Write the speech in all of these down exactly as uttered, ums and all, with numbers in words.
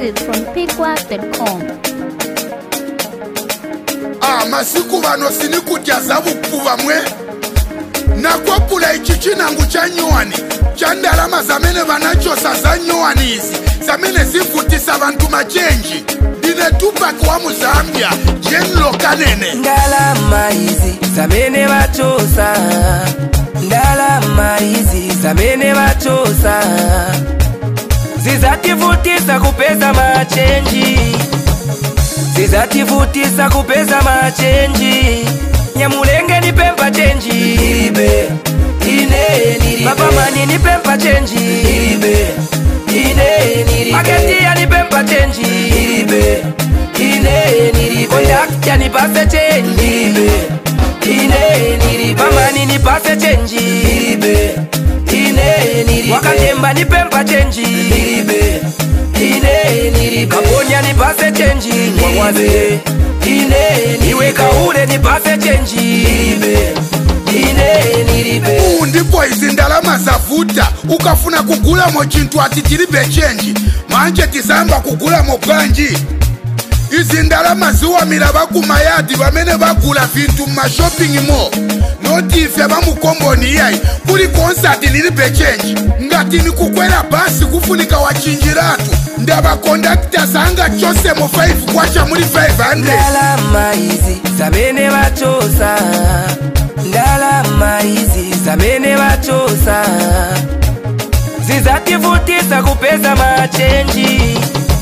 exclusive from pigwap dot com. Ah, masiku vano sini kudyaza vukuva mwe nakwapula ichi chinangu cha nyowani cha ndalama zamene vanachosa za nyowani izi zamene zivutisa vantu machenji. Ndine Tupac wa Muzambia, Jenlo Kanene. Ndalama izi zamene vachosa, ndalama izi zamene vachosa zizativutisa kupeza machenji, zizativutisa kupeza machenji. Nyamulenge ni pempa chenji Niribe, ine niribe. Papa mani ni pempa chenji Niribe, ine niribe. Maketia ni pempa chenji Niribe, ine niribe. Kondaktia ni pase chenji Niribe, ine niribe. Mamani ni pase chenji Niribe, ine niribe. Wakatemba ni pempa chenji Niribe, ine niribe. Kaponya ni pase chenji Niribe, ine niwe kaule ni pase chenji Niribe, ine niribe. Uu ndipo izi ndalama zavuta ukafuna kugula mo chintu ati tilibe chenji manje tizamba kugula mo bwanji. Izi ndalama ziwamila bakumayadi bamene bagula vintu ma shopping mall noti ife bamukomboni iyai kuli konsati nilibe chenji ngati ni kukwela basi kufunika wachinjiratu ndaba kondakta sanga chose mo five kwacha muli five hundred. Ndalama izi zamene vachosa, ndalama izi zamene vachosa zizativutisa kupeza machenji,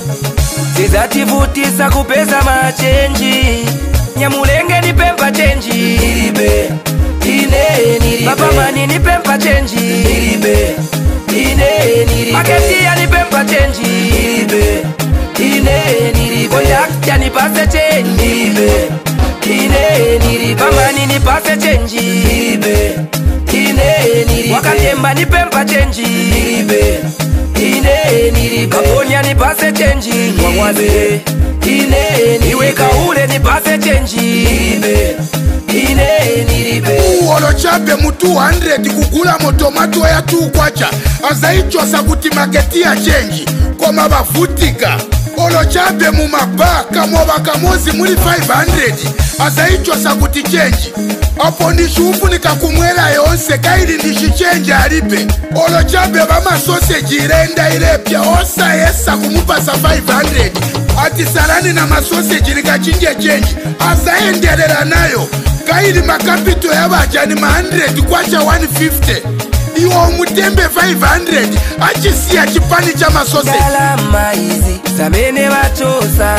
zizativutisa kupeza machenji. Nyamulenge ni pempa chenji Niribe, ine niribe. Papa mani ni pempa chenji Niribe, ine niribe. Maketia ni pempa chenji Niribe, ine niribe. Kondaktia ni pase chenji Niribe, ine niribe. Mamani ni pase chenji Niribe, ine niribe. Wakatemba ni pempa chenji Niribe, ine niribe. Kaponya ni pase chenji Niribe, ine niwe kaule ni pase chenji Niribe, ine niribe. Uolo chape mu two hundred kugula mo tomato ya two kwacha azaichosa kuti maketia chenji koma bavutika. Olo chape mu mabaka mo bakamozi muli five hundred azaichosa kuti chenji apo ndishufunika kumwela yonse kaili ndishichenji alipe. Olo chape bama sausage irenda ilepya osa yesa kumupasa five hundred ati salani na masausage likachinje chenji azaendelela nayo kaili makapito ya bajani ma one hundred kwacha one fifty iwo umutembe five hundred achisiya chipani cha masausage. Ndalama izi zamene vachosa,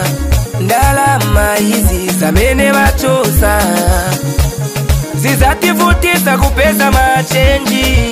ndalama izi zamene vachosa zizativutisa kupeza machenji,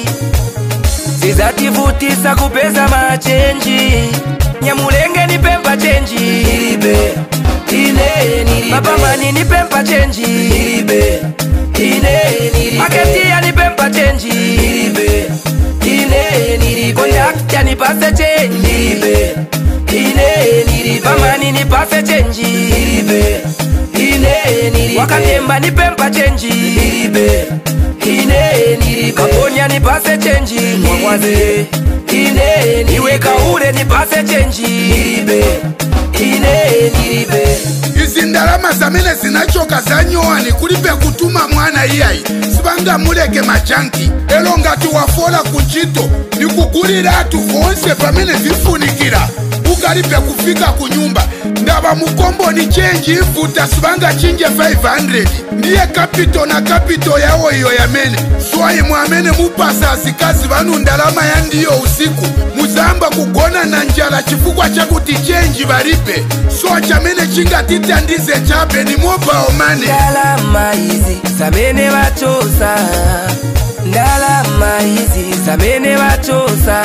zizativutisa kupeza machenji. Nyamulenge ni pempa chenji Niribe, ine niribe. Papa mani ni pempa chenji Niribe, ine niribe. Maketia ni pempa chenji Niribe, ine niribe. Kondaktia ni pase chenji Niribe, ine niribe. Mamani ni pase chenji Niribe, ine niribe. Wakatemba ni pempa chenji Niribe, ine niribe. Kaponya ni pase chenji Niribe, ine niwe kaule ni pase chenji Niribe, ine niribe. Izi ndalama zamene zinachoka za nyowani kulipe kutuma mwana iyai sibanga muleke machanki elo ngati wafola kunchito ni kugulira atu vonse pamene vifunikira ukalipe kufika kunyumba ndaba mukombo ni chenji ivuta sibanga chinje five hundred ndiye kapito na kapito yawo iyo yamene swayi mwamene mupasa azikazi vanu ndalama ya ndiyo usiku muzamba kugona na njala chifukwa chakuti chenji balipe so chamene chingatita ndize chape ni mobile money. Ndalama izi zamene vachosa, ndalama izi zamene vachosa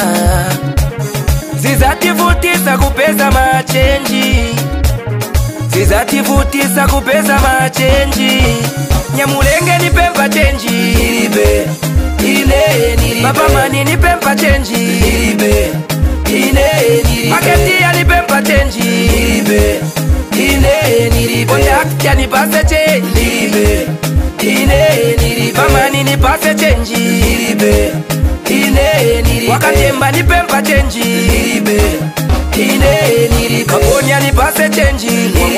zizativutisa kupeza machenji, zizativutisa kupeza machenji. Nyamulenge ni pempa chenji Niribe, ine niribe. Papa mani ni pempa chenji Niribe, ine niribe. Maketia ni pempa chenji Niribe, ine niribe. Kondaktia ni pase chenji Niribe, ine niribe. Mamani ni pase chenji Niribe, ine niribe. Wakatemba ni pempa chenji Niribe, ine niribe.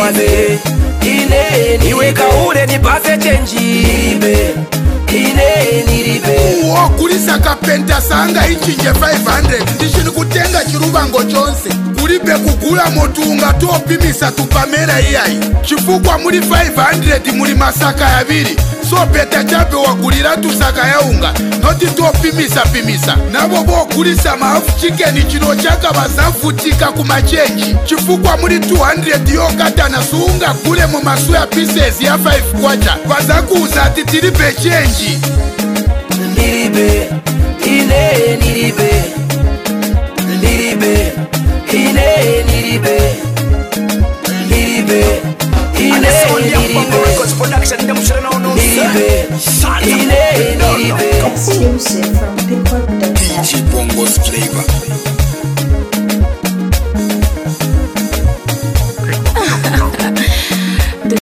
mwaze ine niwe kaule nipase chenji nilibe ine nilibe uwo kulisa kapenta sanga ichinje five hundred ndishini kutenga chirubango chonse kulibe kugula motunga topimisa tupamera iyayi chifukwa muri five hundred muri masaka yabiri so peta chape wagulira tusaka ya unga noti topimisa pimisa nabo bokulisa maafu chicken chino chaka bazavutika kumachenji chifukwa muri two hundred yokatana sunga kule mu masu ya pieces ya five kwacha bazakuuza ati tilibe chenji nilibe ine nilibe